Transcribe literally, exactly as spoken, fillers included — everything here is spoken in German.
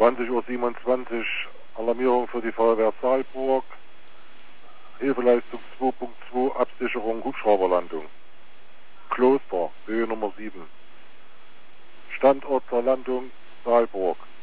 zwanzig Uhr siebenundzwanzig Alarmierung für die Feuerwehr Saalburg. Hilfeleistung zwei Punkt zwei, Absicherung Hubschrauberlandung. Kloster, Höhe Nummer sieben. Standort der Landung Saalburg.